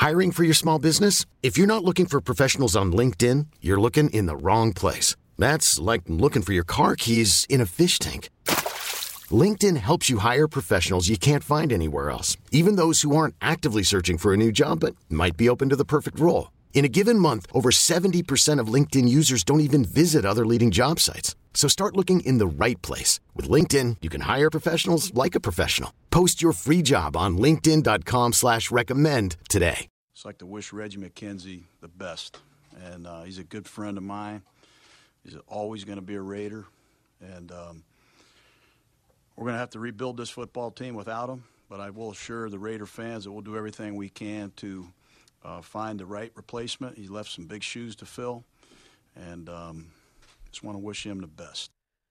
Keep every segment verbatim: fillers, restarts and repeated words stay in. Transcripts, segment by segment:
Hiring for your small business? If you're not looking for professionals on LinkedIn, you're looking in the wrong place. That's like looking for your car keys in a fish tank. LinkedIn helps you hire professionals you can't find anywhere else, even those who aren't actively searching for a new job but might be open to the perfect role. In a given month, over seventy percent of LinkedIn users don't even visit other leading job sites. So start looking in the right place. With LinkedIn, you can hire professionals like a professional. Post your free job on linkedin.com slash recommend today. It's like to wish Reggie McKenzie the best. And uh, he's a good friend of mine. He's always going to be a Raider. And um, we're going to have to rebuild this football team without him. But I will assure the Raider fans that we'll do everything we can to uh, find the right replacement. He left some big shoes to fill. And um, just want to wish him the best.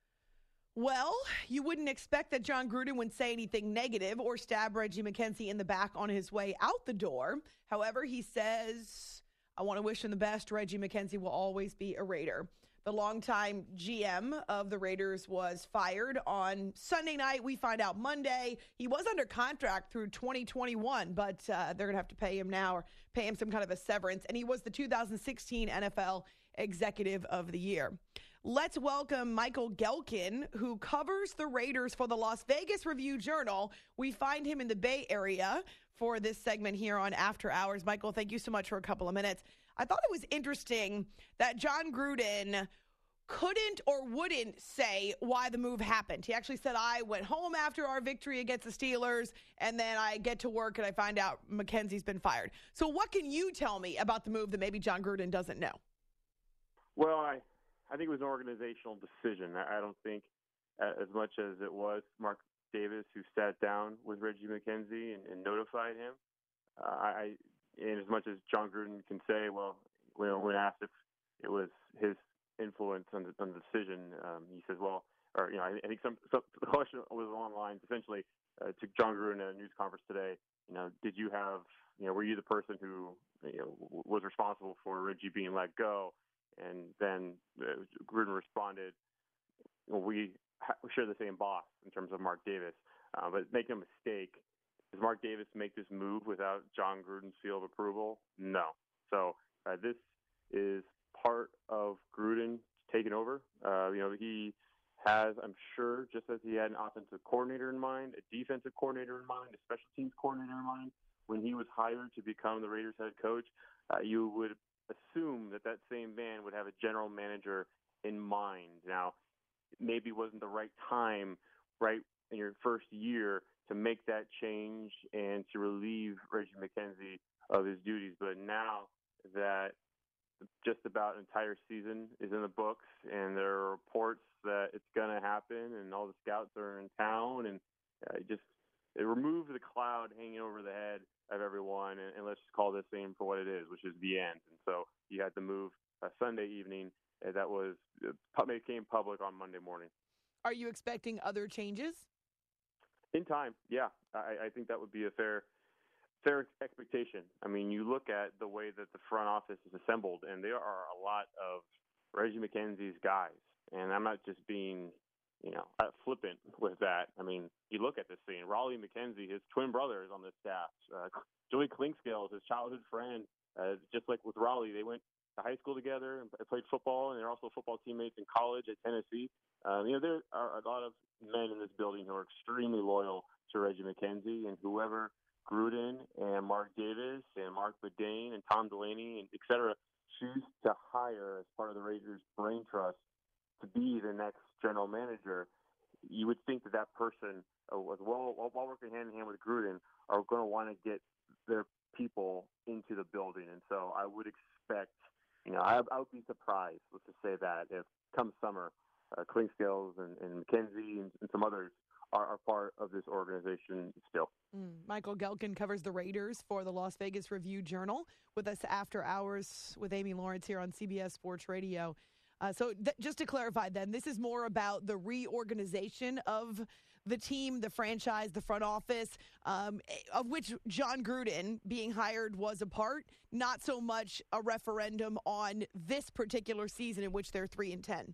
Well, you wouldn't expect that Jon Gruden would say anything negative or stab Reggie McKenzie in the back on his way out the door. However, he says, I want to wish him the best. Reggie McKenzie will always be a Raider. The longtime G M of the Raiders was fired on Sunday night. We find out Monday. He was under contract through twenty twenty-one, but uh, they're going to have to pay him now or pay him some kind of a severance. And he was the two thousand sixteen N F L Executive of the Year. Let's welcome Michael Gehlken, who covers the Raiders for the Las Vegas Review-Journal. We find him in the Bay Area for this segment here on After Hours. Michael, thank you so much for a couple of minutes. I thought it was interesting that Jon Gruden couldn't or wouldn't say why the move happened. He actually said, I went home after our victory against the Steelers, and then I get to work and I find out McKenzie's been fired. So what can you tell me about the move that maybe Jon Gruden doesn't know? Well, I, I think it was an organizational decision. I, I don't think uh, as much as it was Mark Davis who sat down with Reggie McKenzie and, and notified him. Uh, I, and as much as Jon Gruden can say, well, when, when asked if it was his influence on the, on the decision, um, he says, well, or, you know, I, I think some, some the question was along the lines, essentially, uh, to Jon Gruden at a news conference today, you know, did you have, you know, were you the person who, you know, was responsible for Reggie being let go? And then uh, Gruden responded, well, we, ha- we share the same boss in terms of Mark Davis, uh, but make no mistake, does Mark Davis make this move without Jon Gruden's seal of approval? No. So uh, this is part of Gruden taking over. Uh, you know, he has, I'm sure, just as he had an offensive coordinator in mind, a defensive coordinator in mind, a special teams coordinator in mind, when he was hired to become the Raiders head coach, uh, you would assume that that same man would have a general manager in mind. Now, maybe it wasn't the right time, right in your first year, to make that change and to relieve Reggie McKenzie of his duties. But now that just about an entire season is in the books and there are reports that it's going to happen and all the scouts are in town, and uh, just it removed the cloud hanging over the head of everyone, and, and let's just call this thing for what it is, which is the end. And so you had to move a Sunday evening, and that was it became public on Monday morning. Are you expecting other changes? In time, yeah. I, I think that would be a fair fair expectation. I mean, you look at the way that the front office is assembled, and there are a lot of Reggie McKenzie's guys. And I'm not just being, you know, flippant with that. I mean, you look at this thing. Raleigh McKenzie, his twin brother, is on the staff. Uh, Joey Clinkscale is his childhood friend. Uh, just like with Raleigh, they went to high school together and played football, and they're also football teammates in college at Tennessee. Um, you know, there are a lot of men in this building who are extremely loyal to Reggie McKenzie, and whoever Gruden and Mark Davis and Mark Bedane and Tom Delaney and et cetera choose to hire as part of the Raiders' brain trust to be the next general manager, you would think that that person, uh, as well, while working hand in hand with Gruden, are going to want to get their people into the building. And so I would expect, you know, I, I would be surprised, let's just say that, if come summer, uh, Clinkscales and, and McKenzie and, and some others are, are part of this organization still. Mm. Michael Gehlken covers the Raiders for the Las Vegas Review-Journal with us after hours with Amy Lawrence here on C B S Sports Radio. Uh, so th- just to clarify then, this is more about the reorganization of the team, the franchise, the front office, um, of which Jon Gruden being hired was a part, not so much a referendum on this particular season in which they're three and ten.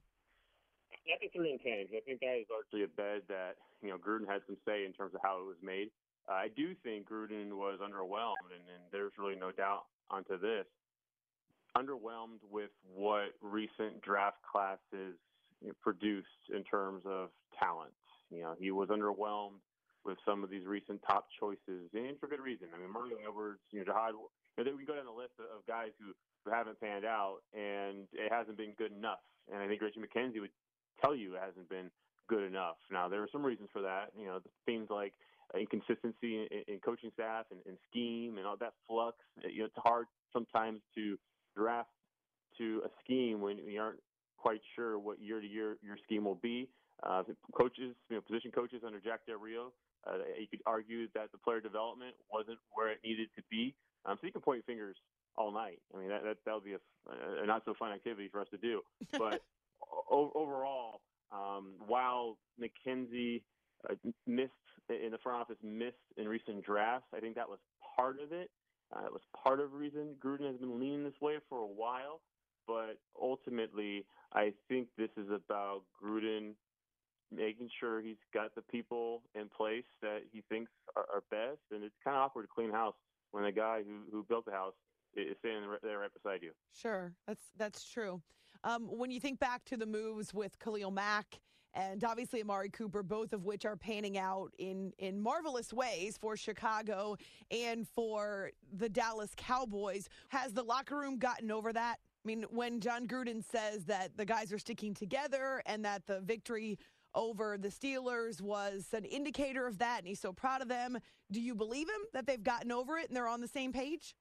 I think three and ten. I think that is largely a bet that, you know, Gruden had some say in terms of how it was made. Uh, I do think Gruden was underwhelmed, and, and there's really no doubt onto this. Underwhelmed with what recent draft classes you know, produced in terms of talent. You know, he was underwhelmed with some of these recent top choices, and for good reason. I mean, Mario Edwards, you know, Jahad, you know, we can go down the list of guys who, who haven't panned out, and it hasn't been good enough. And I think Reggie McKenzie would tell you it hasn't been good enough. Now, there are some reasons for that. You know, things like inconsistency in, in coaching staff and, and scheme and all that flux. You know, it's hard sometimes to draft to a scheme when you aren't quite sure what year to year your scheme will be. Uh, coaches, you know, position coaches under Jack Del Rio, uh, you could argue that the player development wasn't where it needed to be. Um, so you can point fingers all night. I mean, that that, that would be a, a not so fun activity for us to do. But o- overall, um, while McKenzie uh, missed in the front office, missed in recent drafts, I think that was part of it. Uh, it was part of the reason Gruden has been leaning this way for a while. But ultimately, I think this is about Gruden making sure he's got the people in place that he thinks are, are best. And it's kind of awkward to clean house when a guy who, who built the house is standing there right beside you. Sure, that's that's true. Um, when you think back to the moves with Khalil Mack and obviously Amari Cooper, both of which are panning out in, in marvelous ways for Chicago and for the Dallas Cowboys, has the locker room gotten over that? I mean, when John Gruden says that the guys are sticking together and that the victory over the Steelers was an indicator of that, and he's so proud of them, do you believe him that they've gotten over it and they're on the same page?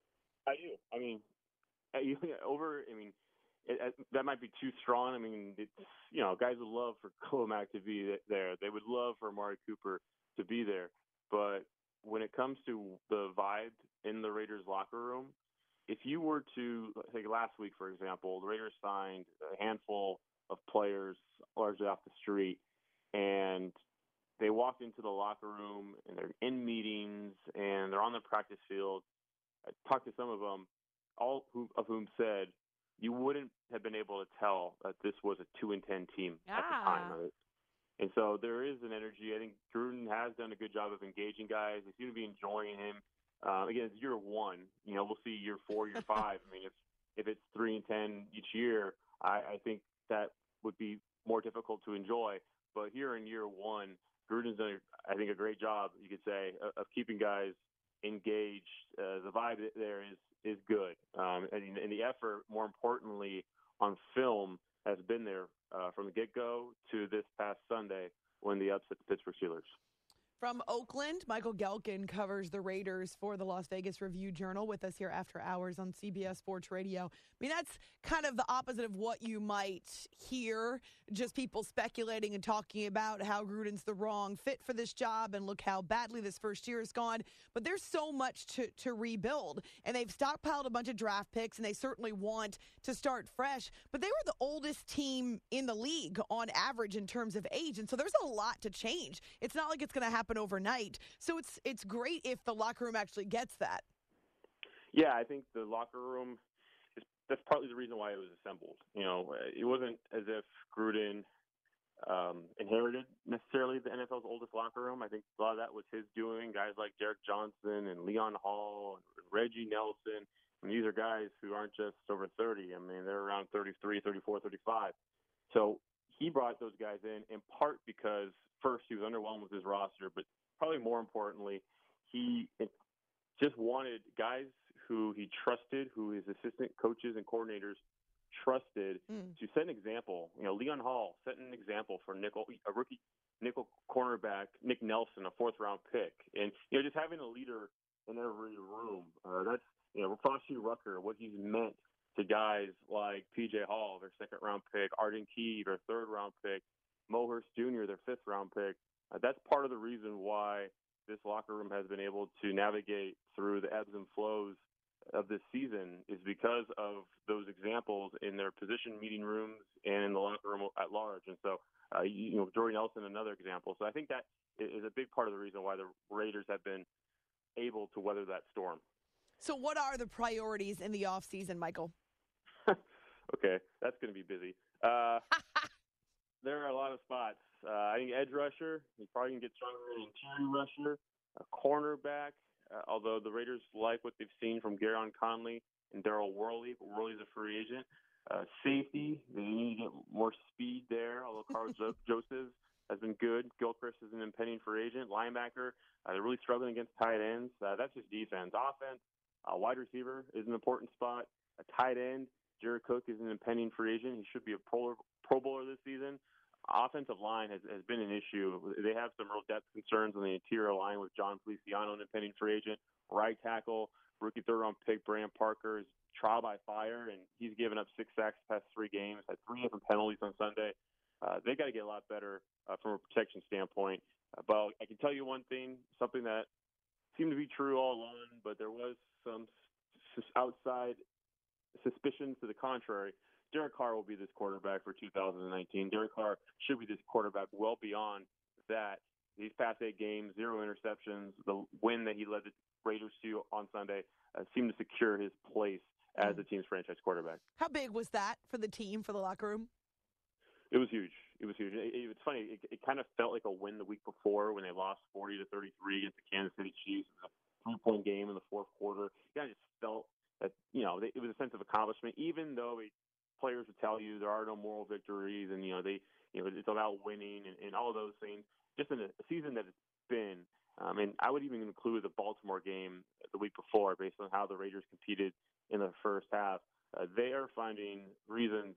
I do. I mean, you think over, I mean, it, it, that might be too strong. I mean, it's, you know, guys would love for Khalil Mack to be there. They would love for Amari Cooper to be there. But when it comes to the vibe in the Raiders locker room, if you were to, take last week, for example, the Raiders signed a handful of players largely off the street, and they walked into the locker room, and they're in meetings, and they're on the practice field. I talked to some of them, all who, of whom said you wouldn't have been able to tell that this was a two and ten team ah. at the time of it. And so there is an energy. I think Gruden has done a good job of engaging guys. They seem to be enjoying him. Uh, again, it's year one. You know, we'll see year four, year five. I mean, if if it's three and ten each year, I, I think that would be more difficult to enjoy. But here in year one, Gruden's done, I think, a great job, you could say, of, of keeping guys engaged. Uh, the vibe there is is good, um, and, and the effort, more importantly, on film has been there uh, from the get-go to this past Sunday when they upset the Pittsburgh Steelers. From Oakland, Michael Gelkin covers the Raiders for the Las Vegas Review-Journal with us here after hours on C B S Sports Radio. I mean, that's kind of the opposite of what you might hear, just people speculating and talking about how Gruden's the wrong fit for this job and look how badly this first year has gone. But there's so much to, to rebuild, and they've stockpiled a bunch of draft picks, and they certainly want to start fresh. But they were the oldest team in the league on average in terms of age, and so there's a lot to change. It's not like it's going to happen overnight. So it's it's great if the locker room actually gets that. Yeah, I think the locker room is that's partly the reason why it was assembled. You know, it wasn't as if Gruden um, inherited necessarily the N F L's oldest locker room. I think a lot of that was his doing. Guys like Derek Johnson and Leon Hall and Reggie Nelson. And these are guys who aren't just over thirty. I mean, they're around thirty-three, thirty-four, thirty-five. So he brought those guys in in part because first he was underwhelmed with his roster, but probably more importantly, he just wanted guys who he trusted, who his assistant coaches and coordinators trusted mm. to set an example. You know, Leon Hall set an example for nickel, a rookie nickel cornerback, Nick Nelson, a fourth round pick. And, you know, just having a leader in every room, uh, that's, you know, Foster Rucker, what he's meant to guys like P J Hall, their second round pick, Arden Key, their third round pick, Mo Hurst Junior, their fifth round pick. Uh, that's part of the reason why this locker room has been able to navigate through the ebbs and flows of this season is because of those examples in their position meeting rooms and in the locker room at large. And so, uh, you, you know, Jordy Nelson, another example. So I think that is a big part of the reason why the Raiders have been able to weather that storm. So what are the priorities in the offseason, Michael? Okay, that's going to be busy. Uh, there are a lot of spots. Uh, I think edge rusher, he's probably going to get stronger in interior rusher. A cornerback, uh, although the Raiders like what they've seen from Gareon Conley and Daryl Worley, but Worley's a free agent. Uh, safety, they need to get more speed there, although Carl Joseph has been good. Gilchrist is an impending free agent. Linebacker, uh, they're really struggling against tight ends. Uh, that's just defense. Offense, uh, wide receiver is an important spot. A tight end, Jared Cook is an impending free agent. He should be a pro, pro bowler this season. Offensive line has, has been an issue. They have some real depth concerns on the interior line with John Feliciano, an impending free agent. Right tackle, rookie third-round pick Brandon Parker is trial by fire, and he's given up six sacks the past three games, had three different penalties on Sunday. Uh, they got to get a lot better uh, from a protection standpoint. Uh, but I can tell you one thing, something that seemed to be true all along, but there was some s- outside suspicions to the contrary. Derek Carr will be this quarterback for two thousand nineteen. Derek Carr should be this quarterback well beyond that. These past eight games, zero interceptions. The win that he led the Raiders to on Sunday uh, seemed to secure his place as the team's franchise quarterback. How big was that for the team, for the locker room? It was huge. It was huge. It, it, it's funny. It, it kind of felt like a win the week before when they lost forty to thirty-three against the Kansas City Chiefs. It was a three-point game in the fourth quarter. It kind of just felt that, you know, they, it was a sense of accomplishment, even though it, players would tell you there are no moral victories and, you know, they, you know, it's about winning and, and all those things. Just in a, a season that it's been, um, and I would even include the Baltimore game the week before based on how the Raiders competed in the first half. Uh, they are finding reasons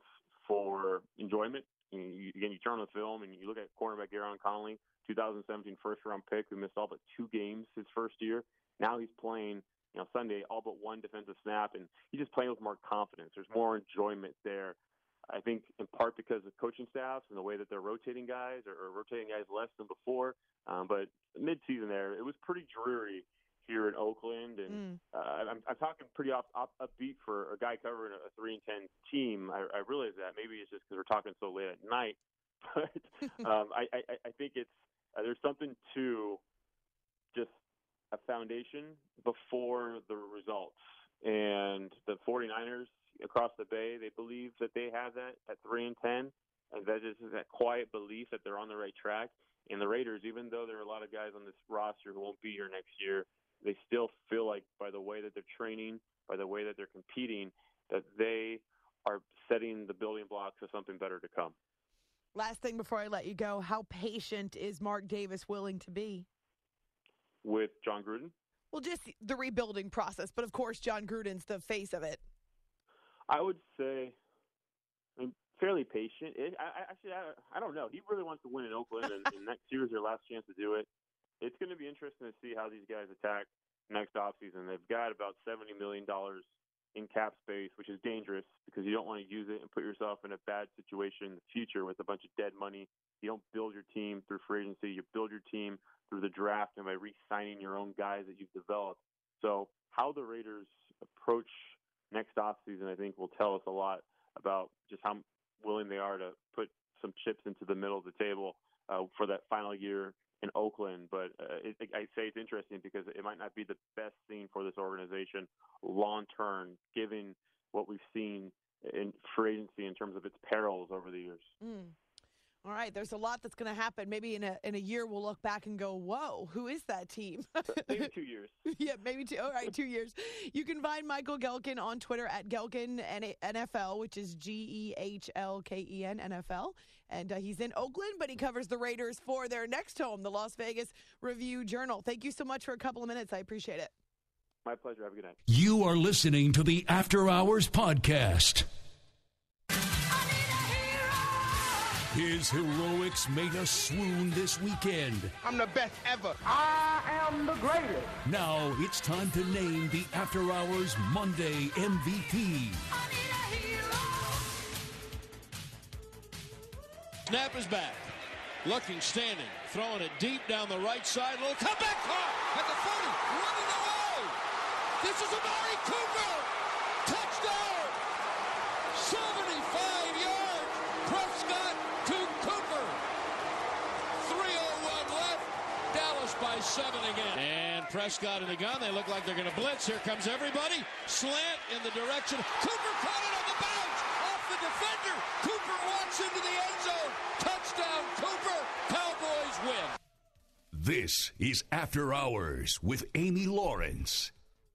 for enjoyment. You, you, again, you turn on the film and you look at cornerback Gareon Conley, two thousand seventeen first-round pick who missed all but two games his first year. Now he's playing, you know, Sunday all but one defensive snap, and he's just playing with more confidence. There's more enjoyment there. I think in part because of coaching staffs and the way that they're rotating guys or, or rotating guys less than before. Um, but mid-season there, it was pretty dreary here in Oakland, and mm. uh, I'm, I'm talking pretty off, up, upbeat for a guy covering a three and ten team. I, I realize that maybe it's just because we're talking so late at night, but um, I, I, I think it's uh, there's something to just a foundation before the results, and the 49ers across the bay, they believe that they have that at three and ten, and that is that quiet belief that they're on the right track. And the Raiders, even though there are a lot of guys on this roster who won't be here next year, they still feel like by the way that they're training, by the way that they're competing, that they are setting the building blocks of something better to come. Last thing before I let you go, how patient is Mark Davis willing to be? With John Gruden? Well, just the rebuilding process, but of course John Gruden's the face of it. I would say, I mean, fairly patient. It, I, actually, I, I don't know. He really wants to win in Oakland, and, and next year is their last chance to do it. It's going to be interesting to see how these guys attack next offseason. They've got about seventy million dollars in cap space, which is dangerous because you don't want to use it and put yourself in a bad situation in the future with a bunch of dead money. You don't build your team through free agency. You build your team through the draft and by re-signing your own guys that you've developed. So how the Raiders approach next offseason, I think, will tell us a lot about just how willing they are to put some chips into the middle of the table uh, for that final year in Oakland. But uh, it, I say it's interesting because it might not be the best thing for this organization long term, given what we've seen in free agency in terms of its perils over the years. Mm. All right, there's a lot that's going to happen. Maybe in a in a year we'll look back and go, whoa, who is that team? Maybe two years. Yeah, maybe two. All right, two years. You can find Michael Gehlken on Twitter at Gehlken N F L, which is G E H L K E N N F L. And uh, he's in Oakland, but he covers the Raiders for their next home, the Las Vegas Review-Journal. Thank you so much for a couple of minutes. I appreciate it. My pleasure. Have a good night. You are listening to the After Hours Podcast. His heroics made us swoon this weekend. I'm the best ever. I am the greatest. Now it's time to name the After Hours Monday M V P. Snap is back. Looking, standing, throwing it deep down the right side. Little comeback caught at the forty. Running away. This is Amari Cooper. Touchdown. seventy-five yards. Prescott to Cooper. three oh one left. Dallas by seven again. And Prescott in the gun. They look like they're going to blitz. Here comes everybody. Slant in the direction. Cooper caught it on the bounce. Off the defender. Cooper walks into the end zone. Touchdown, Cooper. Cowboys win. This is After Hours with Amy Lawrence.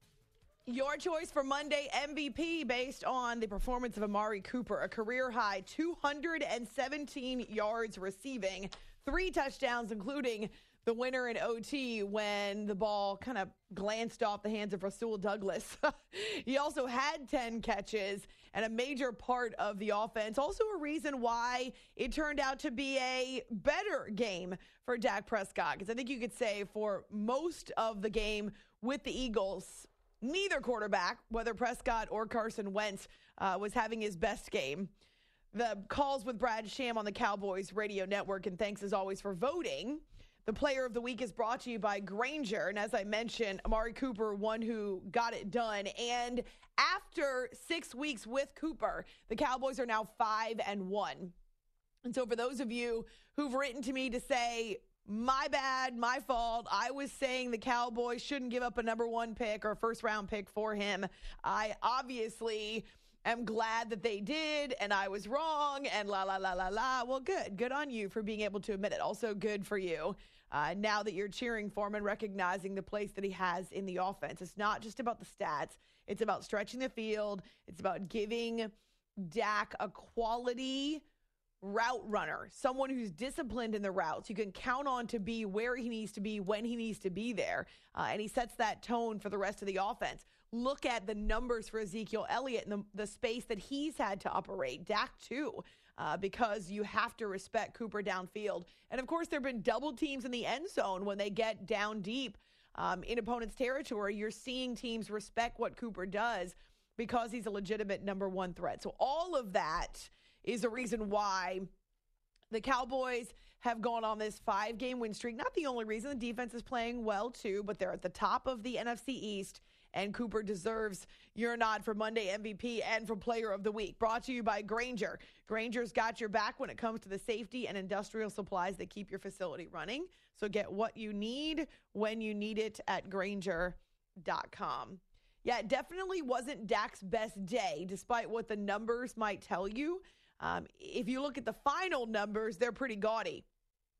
Your choice for Monday M V P based on the performance of Amari Cooper, a career-high two hundred seventeen yards receiving, three touchdowns, including the winner in O T when the ball kind of glanced off the hands of Rasul Douglas. He also had ten catches and a major part of the offense. Also a reason why it turned out to be a better game for Dak Prescott. Because I think you could say for most of the game with the Eagles, neither quarterback, whether Prescott or Carson Wentz, uh, was having his best game. The calls with Brad Sham on the Cowboys radio network, and thanks as always for voting. The Player of the Week is brought to you by Grainger. And as I mentioned, Amari Cooper, one who got it done. And after six weeks with Cooper, the Cowboys are now five and one. And so for those of you who've written to me to say, my bad, my fault, I was saying the Cowboys shouldn't give up a number one pick or first round pick for him, I obviously am glad that they did, and I was wrong, and la, la, la, la, la. Well, good. Good on you for being able to admit it. Also good for you uh, now that you're cheering for him and recognizing the place that he has in the offense. It's not just about the stats. It's about stretching the field. It's about giving Dak a quality route runner, someone who's disciplined in the routes you can count on to be where he needs to be when he needs to be there. Uh, and he sets that tone for the rest of the offense. Look at the numbers for Ezekiel Elliott and the, the space that he's had to operate. Dak, too, uh, because you have to respect Cooper downfield. And, of course, there have been double teams in the end zone when they get down deep um, in opponent's territory. You're seeing teams respect what Cooper does because he's a legitimate number one threat. So all of that is a reason why the Cowboys have gone on this five-game win streak. Not the only reason. The defense is playing well, too, but they're at the top of the N F C East. And Cooper deserves your nod for Monday M V P and for Player of the Week. Brought to you by Grainger. Grainger's got your back when it comes to the safety and industrial supplies that keep your facility running. So get what you need when you need it at Grainger dot com. Yeah, it definitely wasn't Dak's best day, despite what the numbers might tell you. Um, if you look at the final numbers, they're pretty gaudy.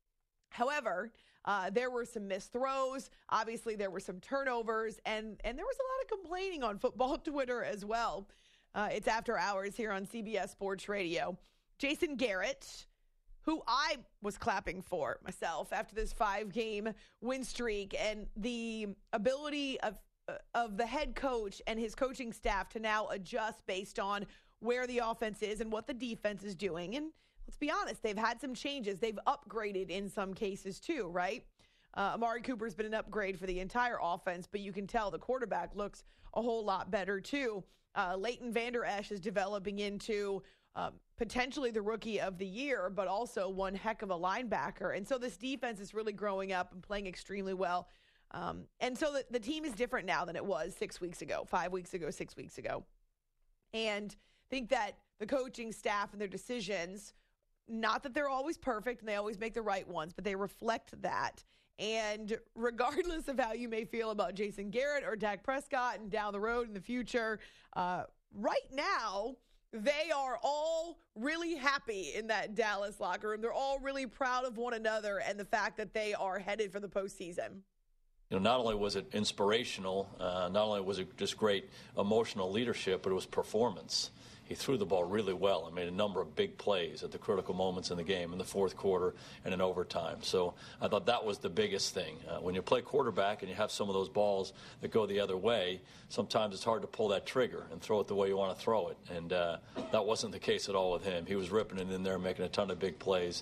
However, Uh, there were some missed throws. Obviously, there were some turnovers, and, and there was a lot of complaining on football Twitter as well. Uh, it's After Hours here on C B S Sports Radio. Jason Garrett, who I was clapping for myself after this five-game win streak, and the ability of of the head coach and his coaching staff to now adjust based on where the offense is and what the defense is doing. And let's be honest, they've had some changes. They've upgraded in some cases too, right? Uh, Amari Cooper's been an upgrade for the entire offense, but you can tell the quarterback looks a whole lot better too. Uh, Leighton Vander Esch is developing into um, potentially the rookie of the year, but also one heck of a linebacker. And so this defense is really growing up and playing extremely well. Um, and so the, the team is different now than it was six weeks ago, five weeks ago, six weeks ago. And I think that the coaching staff and their decisions, not that they're always perfect and they always make the right ones, but they reflect that. And regardless of how you may feel about Jason Garrett or Dak Prescott and down the road in the future, uh, right now, they are all really happy in that Dallas locker room. They're all really proud of one another and the fact that they are headed for the postseason. You know, not only was it inspirational, uh, not only was it just great emotional leadership, but it was performance. He threw the ball really well and made a number of big plays at the critical moments in the game, in the fourth quarter and in overtime. So I thought that was the biggest thing. Uh, when you play quarterback and you have some of those balls that go the other way, sometimes it's hard to pull that trigger and throw it the way you want to throw it. And uh, that wasn't the case at all with him. He was ripping it in there, making a ton of big plays.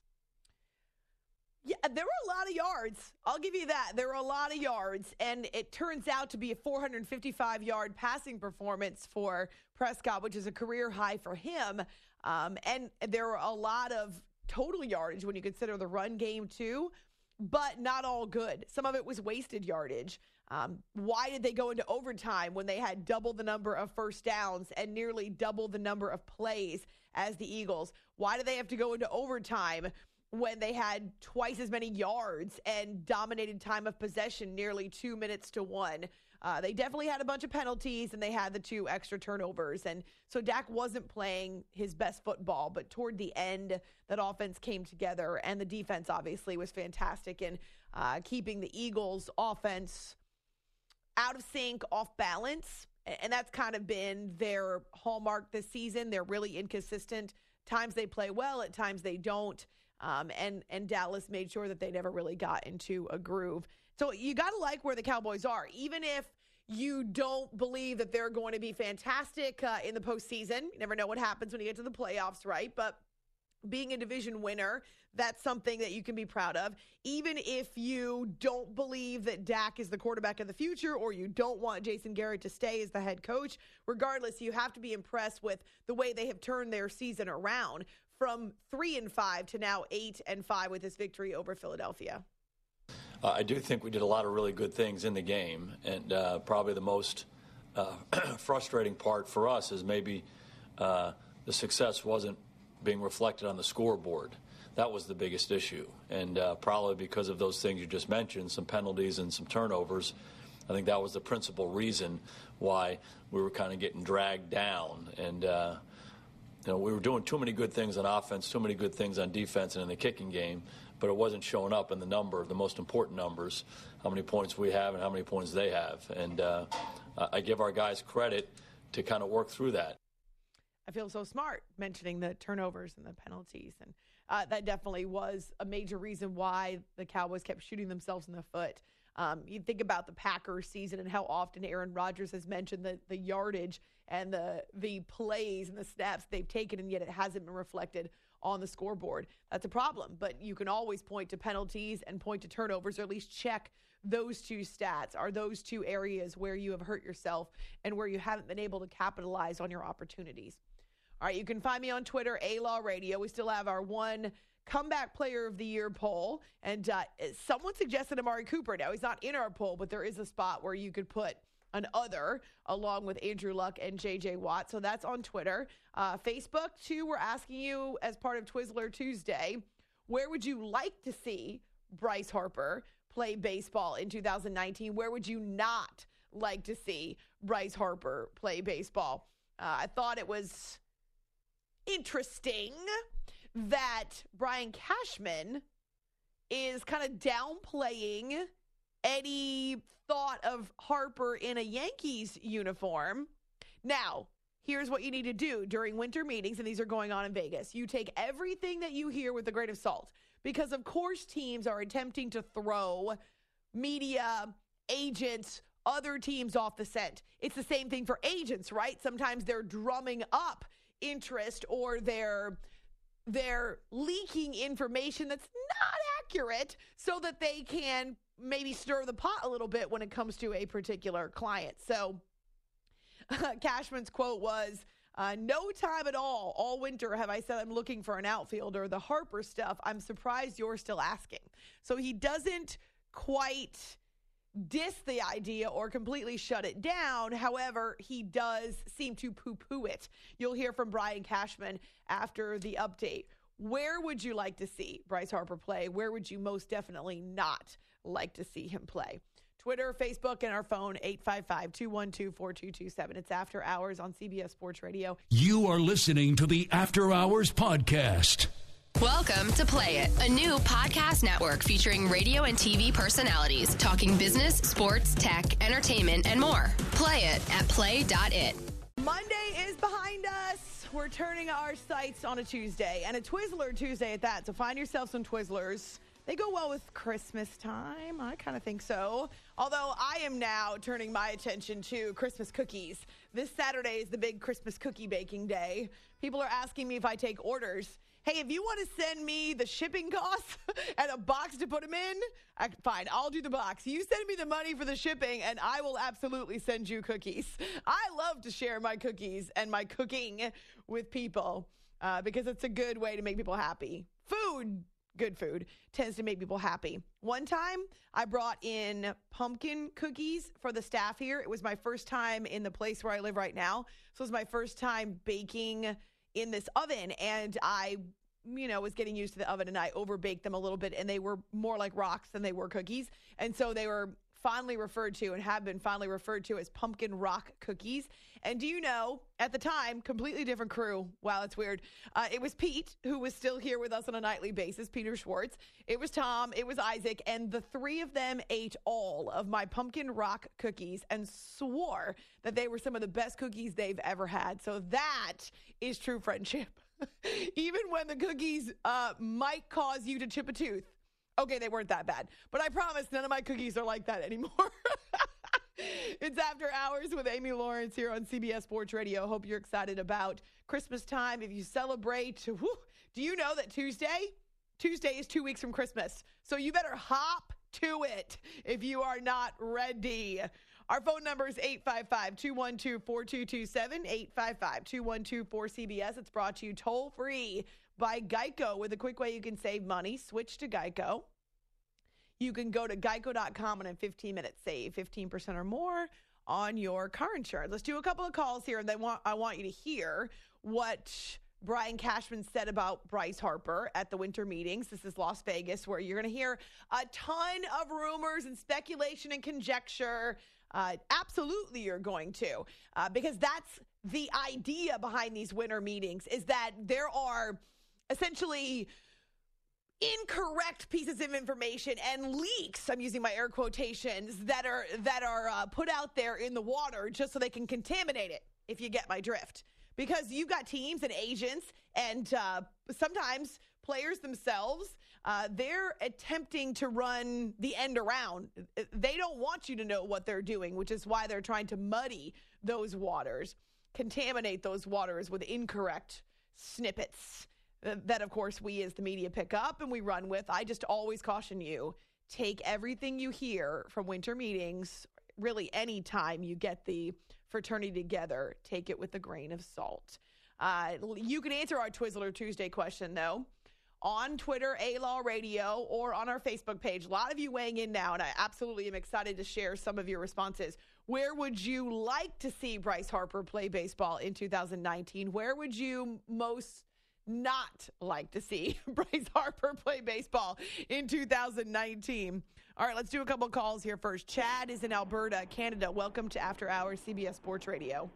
Yeah, there were a lot of yards. I'll give you that. There were a lot of yards, and it turns out to be a four hundred fifty-five yard passing performance for Prescott, which is a career high for him. Um, and there were a lot of total yardage when you consider the run game, too, but not all good. Some of it was wasted yardage. Um, why did they go into overtime when they had double the number of first downs and nearly double the number of plays as the Eagles? Why did they have to go into overtime when they had twice as many yards and dominated time of possession, nearly two minutes to one? Uh, they definitely had a bunch of penalties, and they had the two extra turnovers. And so Dak wasn't playing his best football, but toward the end, that offense came together, and the defense obviously was fantastic in uh, keeping the Eagles' offense out of sync, off balance. And that's kind of been their hallmark this season. They're really inconsistent. Times they play well, at times they don't. Um, and, and Dallas made sure that they never really got into a groove. So you got to like where the Cowboys are, even if you don't believe that they're going to be fantastic uh, in the postseason. You never know what happens when you get to the playoffs, right? But being a division winner, that's something that you can be proud of. Even if you don't believe that Dak is the quarterback of the future, or you don't want Jason Garrett to stay as the head coach, regardless, you have to be impressed with the way they have turned their season around from three and five to now eight and five with this victory over Philadelphia. Uh, I do think we did a lot of really good things in the game, and uh, probably the most uh, frustrating part for us is maybe uh, the success wasn't being reflected on the scoreboard. That was the biggest issue, and uh, probably because of those things you just mentioned, some penalties and some turnovers, I think that was the principal reason why we were kind of getting dragged down. And uh, you know, we were doing too many good things on offense, too many good things on defense and in the kicking game, but it wasn't showing up in the number, the most important numbers, how many points we have and how many points they have. And uh, I give our guys credit to kind of work through that. I feel so smart mentioning the turnovers and the penalties. And uh, that definitely was a major reason why the Cowboys kept shooting themselves in the foot. Um, you think about the Packers season and how often Aaron Rodgers has mentioned the, the yardage and the the plays and the snaps they've taken, and yet it hasn't been reflected on the scoreboard. That's a problem. But you can always point to penalties and point to turnovers, or at least check those two stats. Are those two areas where you have hurt yourself and where you haven't been able to capitalize on your opportunities? All right, you can find me on Twitter, A-Law Radio. We still have our one comeback player of the year poll. And uh, someone suggested Amari Cooper. Now, he's not in our poll, but there is a spot where you could put an other along with Andrew Luck and J J Watt. So that's on Twitter. Uh, Facebook, too, we're asking you as part of Twizzler Tuesday, where would you like to see Bryce Harper play baseball in two thousand nineteen? Where would you not like to see Bryce Harper play baseball? Uh, I thought it was interesting that Brian Cashman is kind of downplaying any thought of Harper in a Yankees uniform. Now, here's what you need to do during winter meetings, and these are going on in Vegas. You take everything that you hear with a grain of salt, because of course teams are attempting to throw media, agents, other teams off the scent. It's the same thing for agents, right? Sometimes they're drumming up interest, or they're they're leaking information that's not accurate so that they can maybe stir the pot a little bit when it comes to a particular client. So uh, Cashman's quote was, uh, no time at all, all winter have I said I'm looking for an outfielder. The Harper stuff, I'm surprised you're still asking. So he doesn't quite diss the idea or completely shut it down. However, he does seem to poo-poo it. You'll hear from Brian Cashman after the update. Where would you like to see Bryce Harper play? Where would you most definitely not like to see him play? Twitter, Facebook, and our phone, eight five five, two one two, four two two seven. It's After Hours on C B S Sports Radio. You are listening to the After Hours podcast. Welcome to Play It, a new podcast network featuring radio and T V personalities talking business, sports, tech, entertainment, and more. Play it at play dot it. Monday is behind us. We're turning our sights on a Tuesday, and a Twizzler Tuesday at that. So find yourself some Twizzlers. They go well with Christmas time. I kind of think so. Although I am now turning my attention to Christmas cookies. This Saturday is the big Christmas cookie baking day. People are asking me if I take orders. Hey, if you want to send me the shipping costs and a box to put them in, I, fine, I'll do the box. You send me the money for the shipping, and I will absolutely send you cookies. I love to share my cookies and my cooking with people uh, because it's a good way to make people happy. Food, good food, tends to make people happy. One time, I brought in pumpkin cookies for the staff here. It was my first time in the place where I live right now. So it was my first time baking in this oven, and I, you know, was getting used to the oven, and I overbaked them a little bit, and they were more like rocks than they were cookies. And so they were fondly referred to and have been fondly referred to as pumpkin rock cookies. And do you know, at the time, completely different crew. Wow, that's weird. Uh, it was Pete, who was still here with us on a nightly basis, Peter Schwartz. It was Tom. It was Isaac. And the three of them ate all of my pumpkin rock cookies and swore that they were some of the best cookies they've ever had. So that is true friendship. Even when the cookies uh, might cause you to chip a tooth. Okay, they weren't that bad. But I promise none of my cookies are like that anymore. It's After Hours with Amy Lawrence here on C B S Sports Radio. Hope you're excited about Christmas time. If you celebrate, whew, do you know that Tuesday? Tuesday is two weeks from Christmas. So you better hop to it if you are not ready. Our phone number is eight five five, two one two, four two two seven, eight five five, two one two, four C B S. It's brought to you toll free by Geico with a quick way you can save money. Switch to Geico. You can go to geico dot com and in fifteen minutes save fifteen percent or more on your car insurance. Let's do a couple of calls here, and they want, I want you to hear what Brian Cashman said about Bryce Harper at the winter meetings. This is Las Vegas, where you're going to hear a ton of rumors and speculation and conjecture. Uh, absolutely you're going to, uh, because that's the idea behind these winter meetings, is that there are essentially incorrect pieces of information and leaks, I'm using my air quotations, that are that are uh, put out there in the water just so they can contaminate it, if you get my drift. Because you've got teams and agents and uh, sometimes players themselves, uh, they're attempting to run the end around. They don't want you to know what they're doing, which is why they're trying to muddy those waters, contaminate those waters with incorrect snippets that, of course, we as the media pick up and we run with. I just always caution you, take everything you hear from winter meetings, really any time you get the fraternity together, take it with a grain of salt. Uh, you can answer our Twizzler Tuesday question, though, on Twitter, A-Law Radio, or on our Facebook page. A lot of you weighing in now, and I absolutely am excited to share some of your responses. Where would you like to see Bryce Harper play baseball in two thousand nineteen? Where would you most not like to see Bryce Harper play baseball in two thousand nineteen? All right, let's do a couple calls here first. Chad is in Alberta, Canada. Welcome to After Hours C B S Sports Radio.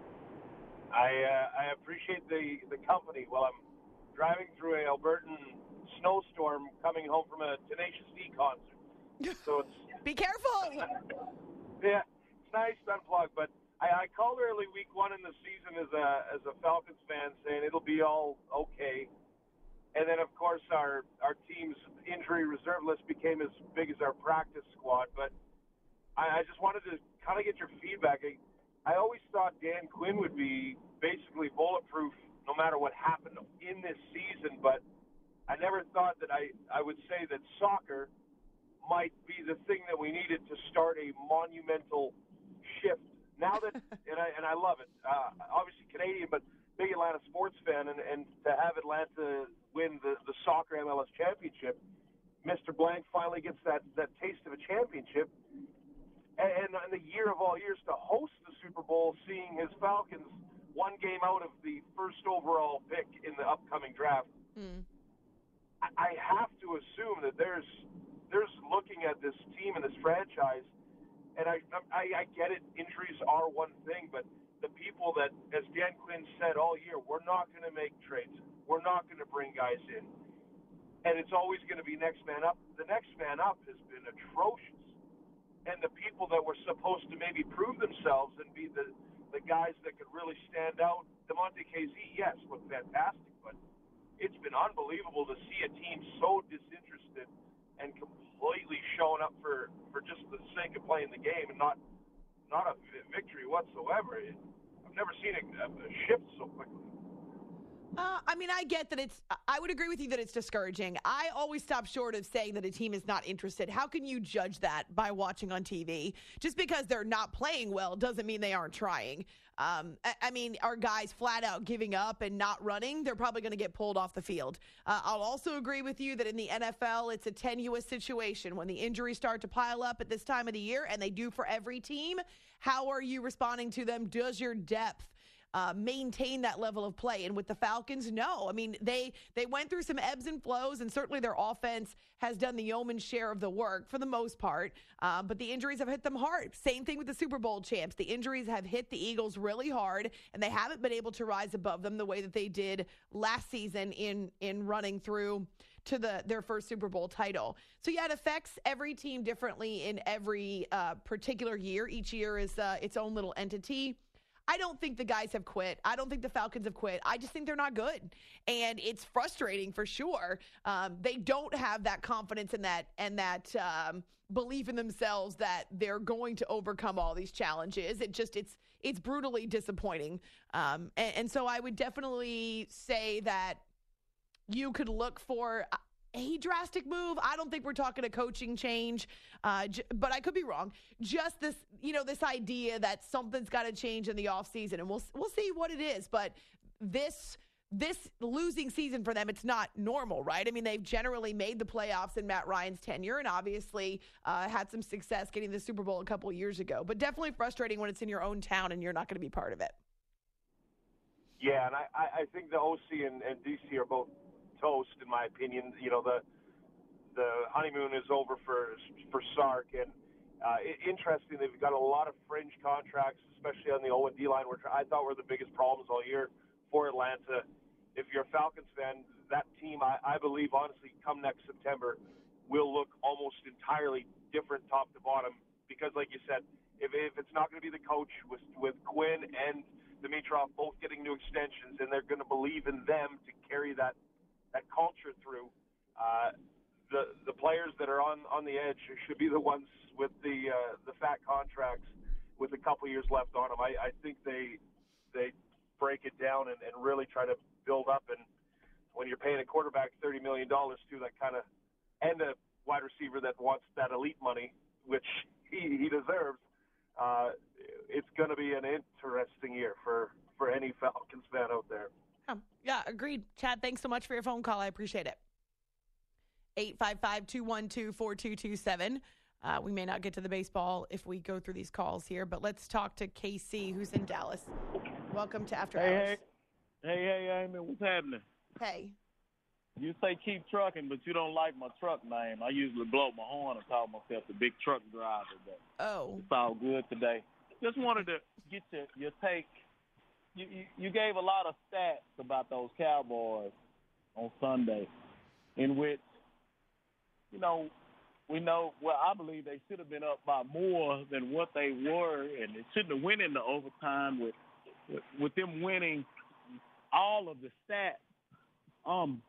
I uh, I appreciate the, the company. Well, I'm driving through a Albertan snowstorm coming home from a Tenacious D concert. So it's be careful. Yeah, it's nice to unplug, but I, I called early week one in the season as a as a Falcons fan, saying it'll be all okay. And then, of course, our, our team's injury reserve list became as big as our practice squad. But I, I just wanted to kind of get your feedback. I, I always thought Dan Quinn would be basically bulletproof no matter what happened in this season. But I never thought that I, I would say that soccer might be the thing that we needed to start a monumental shift. Now that, and I, and I love it, uh, obviously Canadian, but big Atlanta sports fan, and, and to have Atlanta win the, the soccer M L S championship, Mister Blank finally gets that, that taste of a championship. And, and the year of all years to host the Super Bowl, seeing his Falcons one game out of the first overall pick in the upcoming draft. Mm. I, I have to assume that there's there's looking at this team and this franchise, and I, I, I get it, injuries are one thing, but the people that, as Dan Quinn said all year, we're not going to make trades. We're not going to bring guys in. And it's always going to be next man up. The next man up has been atrocious. And the people that were supposed to maybe prove themselves and be the, the guys that could really stand out, DeMonte K Z, yes, looked fantastic, but it's been unbelievable to see a team so disinterested and completely showing up for, for just the sake of playing the game and not not a victory whatsoever. I've never seen a, a shift so quickly. Uh, I mean, I get that it's, I would agree with you that it's discouraging. I always stop short of saying that a team is not interested. How can you judge that by watching on T V? Just because they're not playing well doesn't mean they aren't trying. Um, I, I mean, are guys flat out giving up and not running? They're probably going to get pulled off the field. Uh, I'll also agree with you that in the N F L, it's a tenuous situation. When the injuries start to pile up at this time of the year, and they do for every team, how are you responding to them? Does your depth uh, maintain that level of play. And with the Falcons, no. I mean, they they went through some ebbs and flows, and certainly their offense has done the yeoman's share of the work for the most part. Uh, but the injuries have hit them hard. Same thing with the Super Bowl champs. The injuries have hit the Eagles really hard, and they haven't been able to rise above them the way that they did last season in in running through to the their first Super Bowl title. So, yeah, it affects every team differently in every uh, particular year. Each year is uh, its own little entity. I don't think the guys have quit. I don't think the Falcons have quit. I just think they're not good. And it's frustrating for sure. Um, they don't have that confidence and that and that um, belief in themselves that they're going to overcome all these challenges. It just it's it's brutally disappointing. Um, and, and so I would definitely say that you could look for a drastic move. I don't think we're talking a coaching change, uh, j- but I could be wrong. Just this, you know, this idea that something's got to change in the offseason, and we'll we'll see what it is. But this this losing season for them, it's not normal, right? I mean, they've generally made the playoffs in Matt Ryan's tenure, and obviously uh, had some success getting the Super Bowl a couple years ago. But definitely frustrating when it's in your own town and you're not going to be part of it. Yeah, and I, I think the O C and, and D C are both toast, in my opinion. You know, the the honeymoon is over for for Sark, and uh, it, interesting, they've got a lot of fringe contracts, especially on the O and D line, which I thought were the biggest problems all year for Atlanta. If you're a Falcons fan, that team, I, I believe, honestly, come next September, will look almost entirely different top to bottom, because, like you said, if, if it's not going to be the coach with with Quinn and Dimitroff both getting new extensions, and they're going to believe in them to carry that that culture through, uh, the the players that are on, on the edge should be the ones with the uh, the fat contracts with a couple years left on them. I, I think they they break it down and, and really try to build up. And when you're paying a quarterback thirty million dollars too, that kind of, and a wide receiver that wants that elite money, which he, he deserves, uh, it's going to be an interesting year for, for any Falcons fan out there. Yeah, agreed. Chad, thanks so much for your phone call. I appreciate it. eight five five, two one two, four two two seven. Uh, we may not get to the baseball if we go through these calls here, but let's talk to K C, who's in Dallas. Welcome to After hey, Hours. Hey, hey, hey, Amy, what's happening? Hey. You say keep trucking, but you don't like my truck name. I usually blow my horn and call myself the big truck driver, but oh. It's all good today. Just wanted to get your, your take. You, you, you gave a lot of stats about those Cowboys on Sunday, in which, you know, we know, well, I believe they should have been up by more than what they were, and they shouldn't have went into overtime with, with, with them winning all of the stats. Um,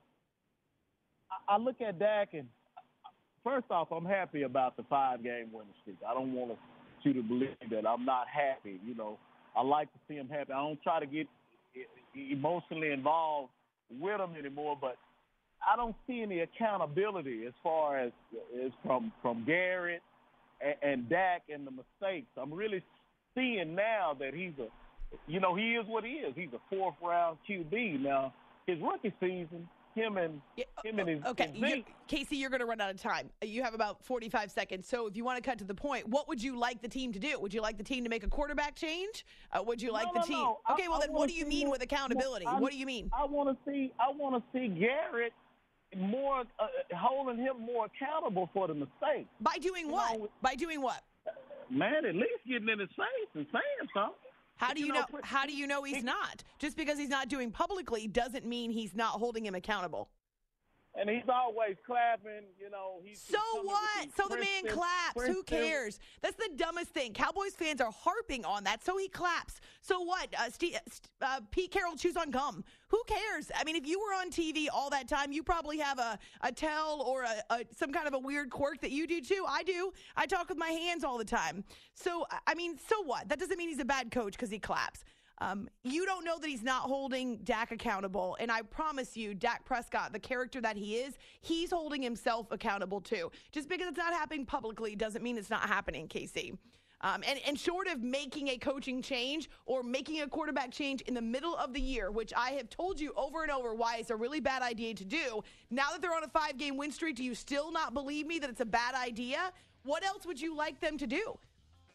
I, I look at Dak, and first off, I'm happy about the five-game winning streak. I don't want you to believe that I'm not happy, you know. I like to see him happy. I don't try to get emotionally involved with him anymore, but I don't see any accountability as far as, as from from Garrett and, and Dak and the mistakes. I'm really seeing now that he's a, you know, he is what he is. He's a fourth-round Q B. Now, his rookie season, him and yeah, him and his okay, his Zeke, Casey, you're going to run out of time. You have about forty-five seconds. So if you want to cut to the point, what would you like the team to do? Would you like the team to make a quarterback change? Uh, would you like no, the no, team? No. Okay, well I, then, I what do you mean more, with accountability? More, what do you mean? I want to see. I want to see Garrett more uh, holding him more accountable for the mistakes. By doing you what? Know, By doing what? Man, at least getting in his face and saying something. How do you, you know, know? How do you know he's he, not? Just because he's not doing publicly doesn't mean he's not holding him accountable. And he's always clapping, you know. He's so what? So the man claps. Princeton. Who cares? That's the dumbest thing. Cowboys fans are harping on that. So he claps. So what? Uh, Steve, uh, Pete Carroll chews on gum. Who cares? I mean, if you were on T V all that time, you probably have a, a tell or a, a some kind of a weird quirk that you do too. I do. I talk with my hands all the time. So, I mean, so what? That doesn't mean he's a bad coach because he claps. Um, you don't know that he's not holding Dak accountable. And I promise you, Dak Prescott, the character that he is, he's holding himself accountable too. Just because it's not happening publicly doesn't mean it's not happening, Casey. Um, and, and short of making a coaching change or making a quarterback change in the middle of the year, which I have told you over and over why it's a really bad idea to do, now that they're on a five-game win streak, do you still not believe me that it's a bad idea? What else would you like them to do?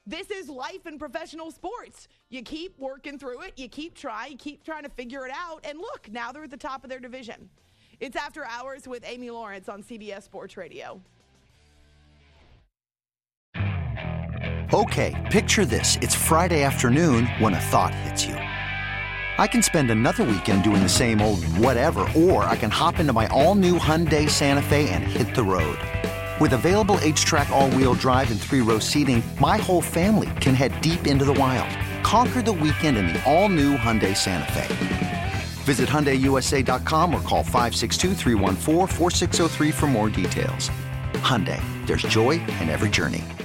This is life in professional sports. You keep working through it. You keep trying. You keep trying to figure it out. And look, now they're at the top of their division. It's After Hours with Amy Lawrence on C B S Sports Radio. Okay, picture this. It's Friday afternoon when a thought hits you. I can spend another weekend doing the same old whatever, or I can hop into my all-new Hyundai Santa Fe and hit the road. With available H-Track all-wheel drive and three-row seating, my whole family can head deep into the wild. Conquer the weekend in the all-new Hyundai Santa Fe. Visit Hyundai U S A dot com or call five six two, three one four, four six zero three for more details. Hyundai, there's joy in every journey.